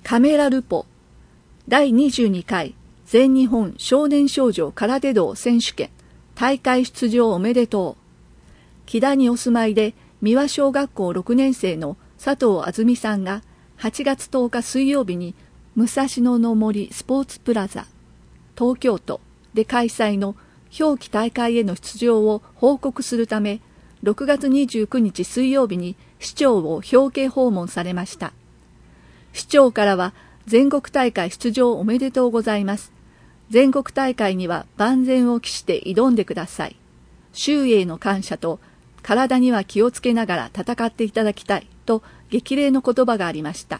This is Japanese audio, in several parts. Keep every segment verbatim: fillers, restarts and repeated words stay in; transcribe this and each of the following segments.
カメラルポだいにじゅうにかい全日本少年少女空手道選手権大会出場おめでとう。木田にお住まいで三輪小学校ろくねん生の佐藤あずみさんがはちがつとおか水曜日に武蔵野の森スポーツプラザ東京都で開催の表記大会への出場を報告するため、ろくがつにじゅうくにち水曜日に市長を表敬訪問されました。市長からは、全国大会出場おめでとうございます。全国大会には万全を期して挑んでください。周囲への感謝と、体には気をつけながら戦っていただきたいと激励の言葉がありました。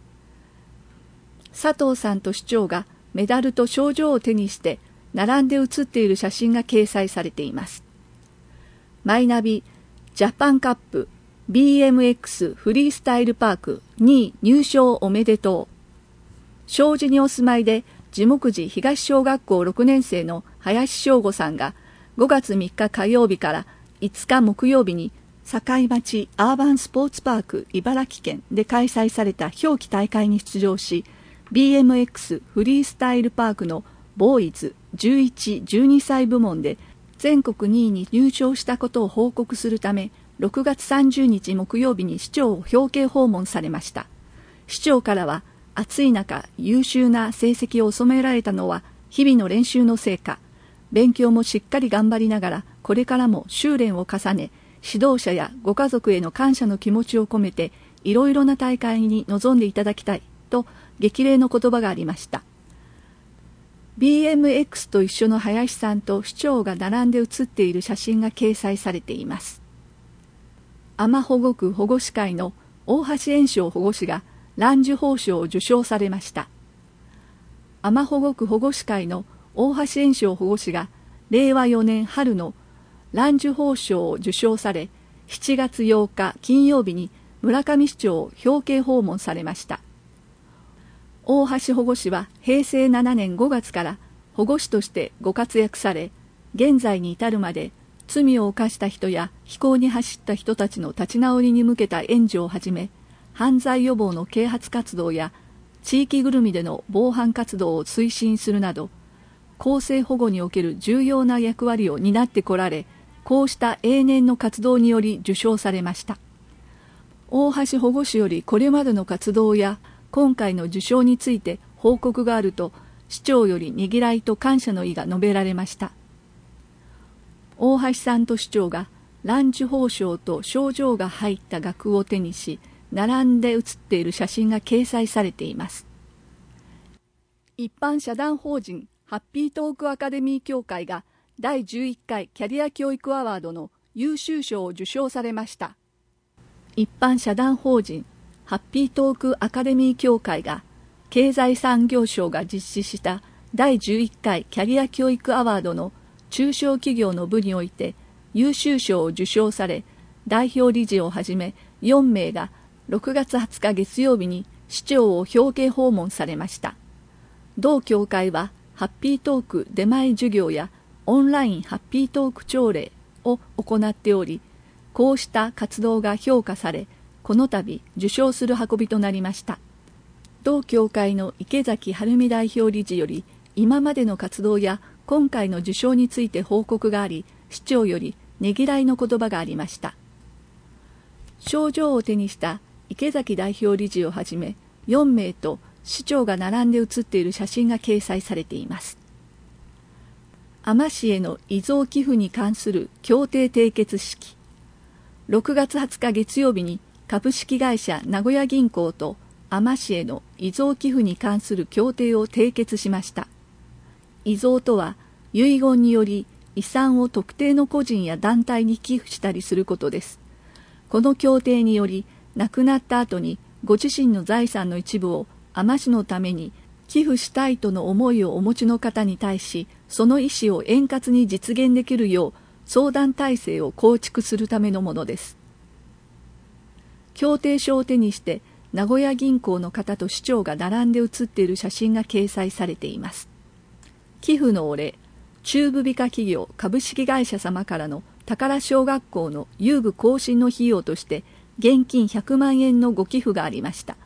佐藤さんと市長がメダルと賞状を手にして並んで写っている写真が掲載されています。マイナビジャパンカップ ビーエムエックス フリースタイルパークにい入賞おめでとう。障子にお住まいで樹木寺東小学校ろくねん生の林翔吾さんがごがつみっか火曜日からいつか木曜日に境町アーバンスポーツパーク茨城県で開催された表記大会に出場し、ビーエムエックス フリースタイルパークのボーイズじゅういち、じゅうにさい部門で全国にいに入賞したことを報告するため、ろくがつさんじゅうにち木曜日に市長を表敬訪問されました。市長からは、暑い中優秀な成績を収められたのは日々の練習の成果、勉強もしっかり頑張りながらこれからも修練を重ね、指導者やご家族への感謝の気持ちを込めていろいろな大会に臨んでいただきたいと激励の言葉がありました。ビーエムエックス と一緒の林さんと市長が並んで写っている写真が掲載されています。尼保護区保護司会の大橋炎章保護士が蘭寿褒章を受章されました。尼保護区保護司会の大橋炎章保護士がれいわよねん春の蘭寿褒章を受章され、しちがつようか金曜日に村上市長を表敬訪問されました。大橋保護士はへいせいななねんごがつから保護士としてご活躍され、現在に至るまで罪を犯した人や非行に走った人たちの立ち直りに向けた援助をはじめ、犯罪予防の啓発活動や地域ぐるみでの防犯活動を推進するなど、更生保護における重要な役割を担ってこられ、こうした永年の活動により受章されました。大橋保護士よりこれまでの活動や今回の受章について報告があると、市長よりねぎらいと感謝の意が述べられました。大橋さんと市長が蘭寿褒章と賞状が入った額を手にし、並んで写っている写真が掲載されています。一般社団法人ハッピートークアカデミー協会がだいじゅういっかいキャリア教育アワードの優秀賞を受賞されました。一般社団法人ハッピートークアカデミー協会が経済産業省が実施しただいじゅういっかいキャリア教育アワードの中小企業の部において優秀賞を受賞され、代表理事をはじめよんめいがろくがつはつか月曜日に市長を表敬訪問されました。同協会はハッピートーク出前授業やオンラインハッピートーク朝礼を行っており、こうした活動が評価され、この度受賞する運びとなりました。同協会の池崎晴美代表理事より、今までの活動や今回の受賞について報告があり、市長よりねぎらいの言葉がありました。賞状を手にした池崎代表理事をはじめよんめいと市長が並んで写っている写真が掲載されています。海士への遺贈寄付に関する協定締結式。ろくがつはつか月曜日に株式会社名古屋銀行と海士への遺贈寄付に関する協定を締結しました。遺贈とは遺言により遺産を特定の個人や団体に寄付したりすることです。この協定により亡くなった後にご自身の財産の一部を海士のために寄付したいとの思いをお持ちの方に対し、その意思を円滑に実現できるよう相談体制を構築するためのものです。協定書を手にして名古屋銀行の方と市長が並んで写っている写真が掲載されています。寄付のお礼、中部美化企業株式会社様からの宝小学校の遊具更新の費用として現金ひゃくまんえんのご寄付がありました。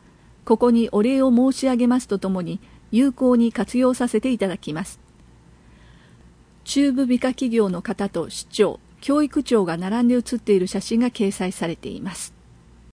ここにお礼を申し上げますとともに、有効に活用させていただきます。中部美化企業の方と市長、教育長が並んで写っている写真が掲載されています。